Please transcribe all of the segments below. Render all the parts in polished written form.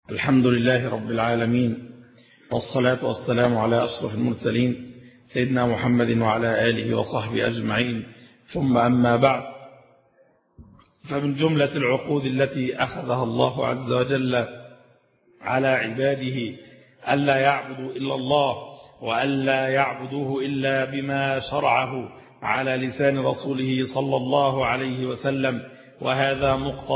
الحمد لله رب العالمين، والصلاة والسلام على أشرف المرسلين سيدنا محمد وعلى آله وصحبه أجمعين. ثم أما بعد، فمن جملة العقود التي أخذها الله عز وجل على عباده ألا يعبدوا إلا الله، وألا يعبدوه إلا بما شرعه على لسان رسوله صلى الله عليه وسلم. وهذا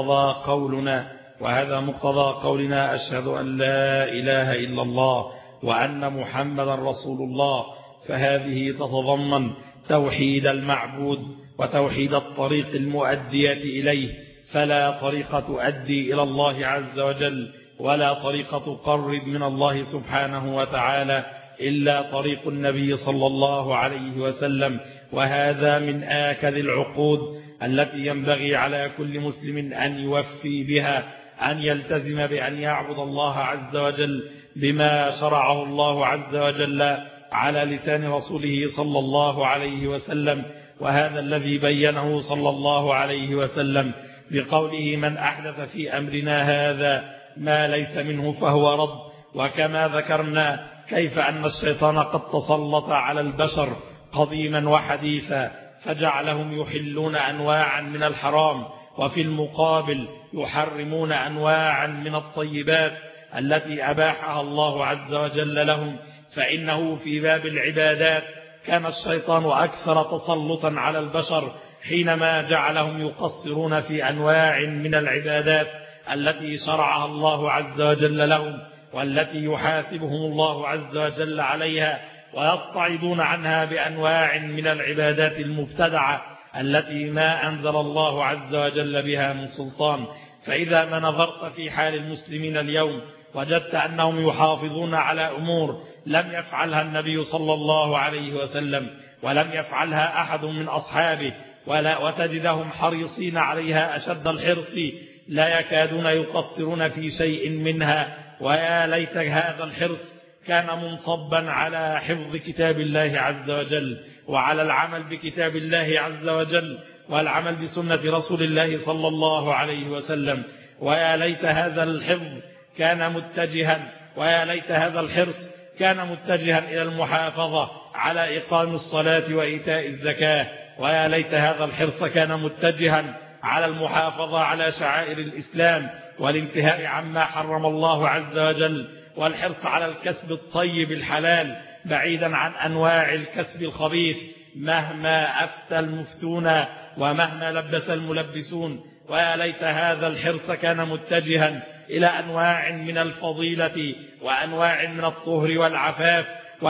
مقتضى قولنا أشهد أن لا إله إلا الله وأن محمدا رسول الله. فهذه تتضمن توحيد المعبود وتوحيد الطريق المؤدية إليه، فلا طريقة تؤدي إلى الله عز وجل ولا طريقة تقرب من الله سبحانه وتعالى إلا طريق النبي صلى الله عليه وسلم. وهذا من آكد العقود التي ينبغي على كل مسلم أن يوفي بها، أن يلتزم بأن يعبد الله عز وجل بما شرعه الله عز وجل على لسان رسوله صلى الله عليه وسلم. وهذا الذي بينه صلى الله عليه وسلم بقوله: من أحدث في أمرنا هذا ما ليس منه فهو رد. وكما ذكرنا كيف أن الشيطان قد تسلط على البشر قديما وحديثا، فجعلهم يحلون أنواعا من الحرام، وفي المقابل يحرمون أنواعا من الطيبات التي أباحها الله عز وجل لهم. فإنه في باب العبادات كان الشيطان أكثر تسلطا على البشر حينما جعلهم يقصرون في أنواع من العبادات التي شرعها الله عز وجل لهم، والتي يحاسبهم الله عز وجل عليها، ويصطعدون عنها بأنواع من العبادات المبتدعة التي ما أنزل الله عز وجل بها من سلطان. فإذا ما نظرت في حال المسلمين اليوم وجدت أنهم يحافظون على أمور لم يفعلها النبي صلى الله عليه وسلم ولم يفعلها أحد من أصحابه، وتجدهم حريصين عليها أشد الحرص، لا يكادون يقصرون في شيء منها. ويا ليت هذا الحرص كان منصبا على حفظ كتاب الله عز وجل، وعلى العمل بكتاب الله عز وجل، والعمل بسنة رسول الله صلى الله عليه وسلم. ويا ليت هذا الحفظ كان متجها، ويا ليت هذا الحرص كان متجها إلى المحافظة على إقام الصلاة وإيتاء الزكاة. ويا ليت هذا الحرص كان متجها على المحافظة على شعائر الإسلام والانتهاء عما حرم الله عز وجل، والحرص على الكسب الطيب الحلال بعيدا عن أنواع الكسب الخبيث مهما أفتى المفتون ومهما لبس الملبسون. ويا ليت هذا الحرص كان متجها إلى أنواع من الفضيلة وأنواع من الطهر والعفاف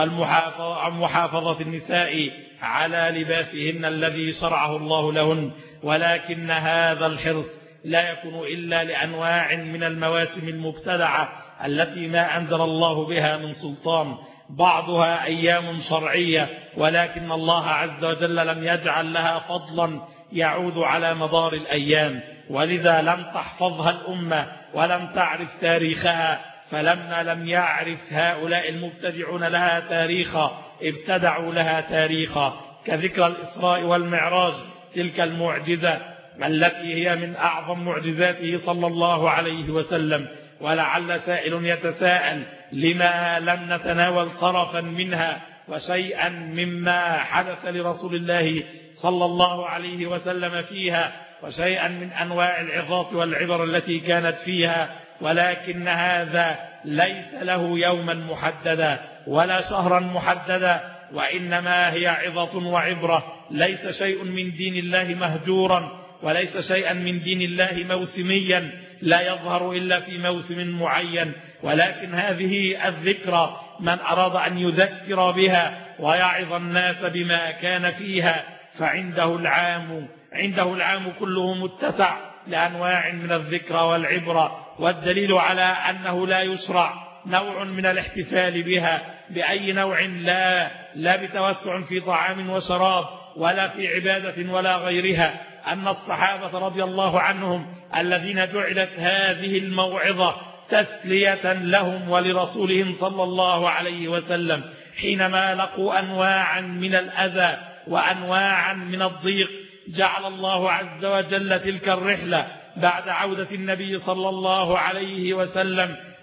ومحافظة النساء على لباسهن الذي شرعه الله لهن. ولكن هذا الحرص لا يكون إلا لأنواع من المواسم المبتدعة التي ما أنزل الله بها من سلطان، بعضها أيام شرعية، ولكن الله عز وجل لم يجعل لها فضلا يعود على مدار الأيام، ولذا لم تحفظها الأمة ولم تعرف تاريخها. فلما لم يعرف هؤلاء المبتدعون لها تاريخا ابتدعوا لها تاريخا، كذكرى الإسراء والمعراج، تلك المعجزة التي هي من أعظم معجزاته صلى الله عليه وسلم. ولعل سائل يتساءل: لما لم نتناول طرفا منها وشيئا مما حدث لرسول الله صلى الله عليه وسلم فيها، وشيئا من أنواع العظات والعبر التي كانت فيها؟ ولكن هذا ليس له يوما محددا ولا شهرا محددا، وإنما هي عظة وعبرة. ليس شيء من دين الله مهجورا، وليس شيئا من دين الله موسميا لا يظهر إلا في موسم معين، ولكن هذه الذكرى من أراد أن يذكر بها ويعظ الناس بما كان فيها فعنده العام كله متسع لأنواع من الذكرى والعبرة. والدليل على أنه لا يشرع نوع من الاحتفال بها بأي نوع، لا بتوسع في طعام وشراب ولا في عبادة ولا غيرها، أن الصحابة رضي الله عنهم الذين جعلت هذه الموعظة تسلية لهم ولرسولهم صلى الله عليه وسلم حينما لقوا أنواعا من الأذى وأنواعا من الضيق، جعل الله عز وجل تلك الرحلة بعد عودة النبي صلى الله عليه وسلم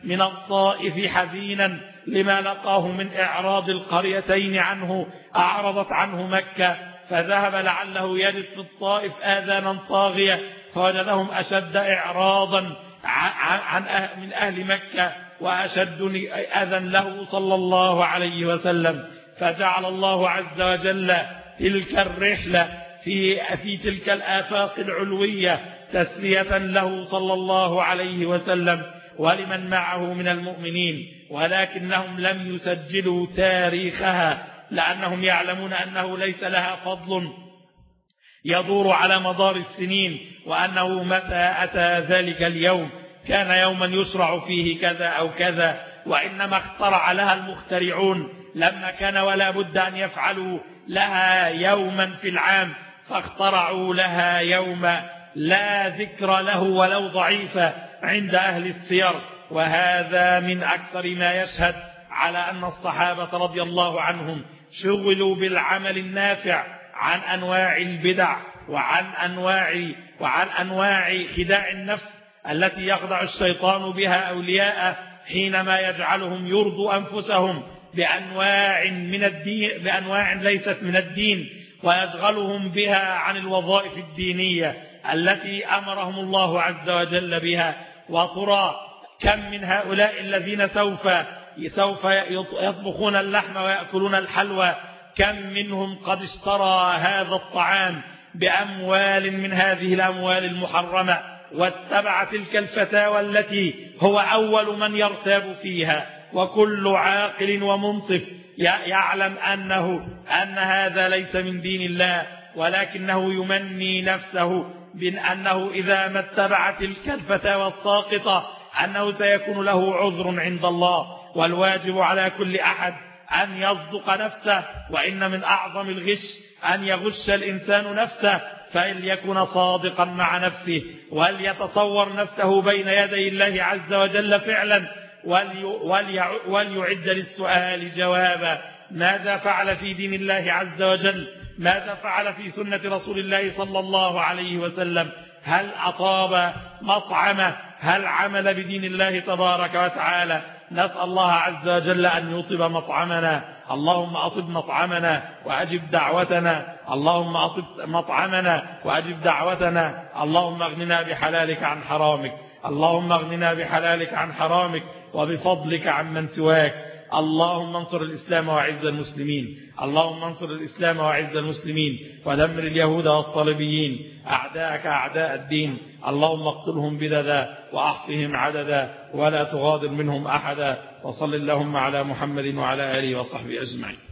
من الطائف حزينا لما لقاه من إعراض القريتين عنه أعرضت عنه مكة، فذهب لعله يجد في الطائف آذانا صاغية فوجدهم أشد إعراضا من أهل مكة وأشد أذى له صلى الله عليه وسلم، فجعل الله عز وجل تلك الرحلة في تلك الآفاق العلوية تسلية له صلى الله عليه وسلم ولمن معه من المؤمنين، ولكنهم لم يسجلوا تاريخها لأنهم يعلمون أنه ليس لها فضل يدور على مدار السنين، وأنه متى أتى ذلك اليوم كان يوما يشرع فيه كذا أو كذا، وإنما اخترع لها المخترعون لما كان ولا بد أن يفعلوا لها يوما في العام، فاخترعوا لها يوما لا ذكر له ولو ضعيفة عند أهل السير. وهذا من أكثر ما يشهد على أن الصحابة رضي الله عنهم شغلوا بالعمل النافع عن أنواع البدع وعن أنواع خداع النفس التي يخدع الشيطان بها أولياءه حينما يجعلهم يرضوا أنفسهم بأنواع ليست من الدين، ويشغلهم بها عن الوظائف الدينية التي أمرهم الله عز وجل بها. وترى كم من هؤلاء الذين سوف يطبخون اللحم ويأكلون الحلوى، كم منهم قد اشترى هذا الطعام بأموال من هذه الأموال المحرمة واتبع تلك الفتاوى التي هو أول من يرتاب فيها. وكل عاقل ومنصف يعلم أن هذا ليس من دين الله، ولكنه يمني نفسه بأنه إذا ما اتبع تلك الفتاوى الساقطة أنه سيكون له عذر عند الله. والواجب على كل أحد أن يصدق نفسه، وإن من أعظم الغش أن يغش الإنسان نفسه، فليكن صادقا مع نفسه وليتصور نفسه بين يدي الله عز وجل فعلا، وليعد للسؤال جوابا. ماذا فعل في دين الله عز وجل؟ ماذا فعل في سنة رسول الله صلى الله عليه وسلم؟ هل أطاب مطعمه؟ هل عمل بدين الله تبارك وتعالى؟ نسأل الله عز وجل أن يطب مطعمنا. اللهم أطب مطعمنا وأجب دعوتنا، اللهم أطب مطعمنا وأجب دعوتنا. اللهم اغننا بحلالك عن حرامك، اللهم اغننا بحلالك عن حرامك وبفضلك عن من سواك. اللهم انصر الإسلام وعز المسلمين، اللهم انصر الإسلام وعز المسلمين، ودمر اليهود والصليبيين أعداءك أعداء الدين. اللهم اقتلهم بددا وأحصهم عددا ولا تغادر منهم أحدا. وصل اللهم على محمد وعلى آله وصحبه أجمعين.